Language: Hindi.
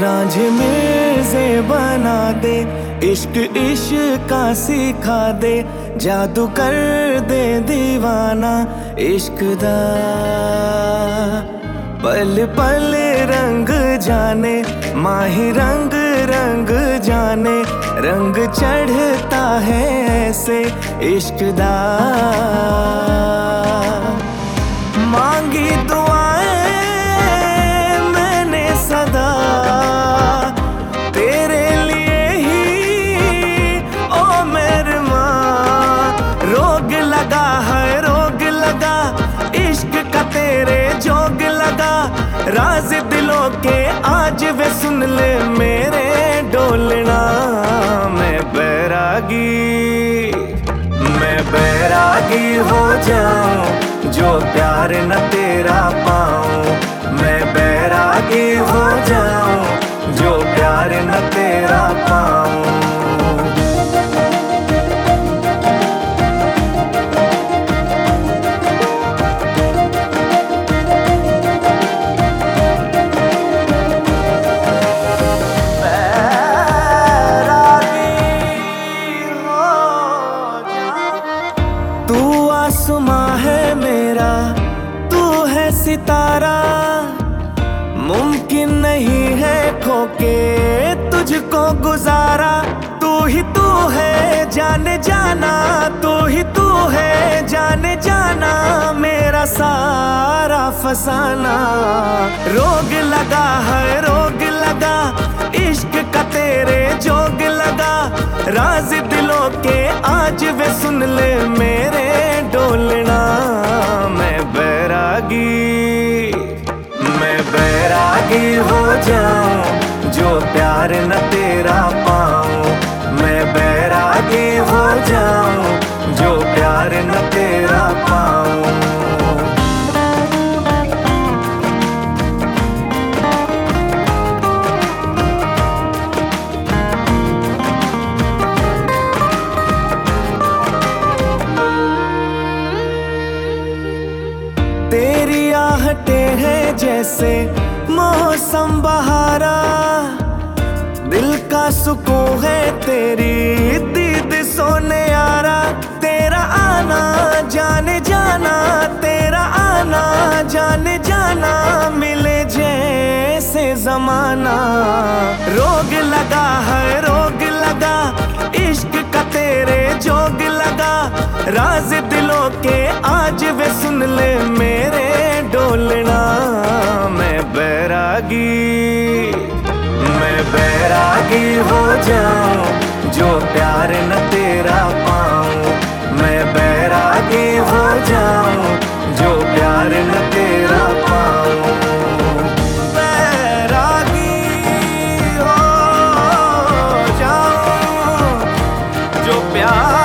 रांझे मिर्ज़े बना दे, इश्क इश्क का सिखा दे, जादू कर दे दीवाना इश्क दा। पल पल रंग जाने, माही रंग रंग जाने, रंग चढ़ता है ऐसे इश्क दा। मांगी दुआएं मैंने सदा, तेरे लिए ही ओ मेरे माँ। रोग लगा है रोग लगा, इश्क का तेरे जोग लगा, राज दिलों के आज वे सुन ले मेरे डोलना। मैं बैरागी हो जाऊं, जो प्यार न तेरा पाऊं। मैं बैरागी हो जाऊं, जो प्यार न तेरा पाऊं। तू आसमां है मेरा, तू है सितारा, मुमकिन नहीं है खोके तुझको गुजारा। तू है जाने जाना, तू ही तू है जाने जाना, मेरा सारा फसाना। रोग लगा है रोग लगा, इश्क का तेरे जोग लगा, राज दिलों के आज वे सुन ले मेरे डोलना। मैं बैरागी हो जाऊं, जो प्यार न तेरा पाऊं। मैं बैरागी हो जाऊं, जो प्यार न तेरा पाऊं। तेरी आहटें हैं जैसे मौसम बहारा, दिल का सुकून है तेरी दीद सोने यारा। तेरा आना जाने जाना, तेरा आना जाने जाना, मिले जैसे जमाना। रोग लगा है रोग लगा, इश्क का तेरे जोग लगा, राज दिलों के आज वे सुन ले मेरे डोलना। मैं बैरागी हो जाऊं, जो प्यार न तेरा पाऊं। मैं बैरागी हो जाऊं, जो प्यार न तेरा पाऊं। बैरागी हो जाऊं, जो प्यार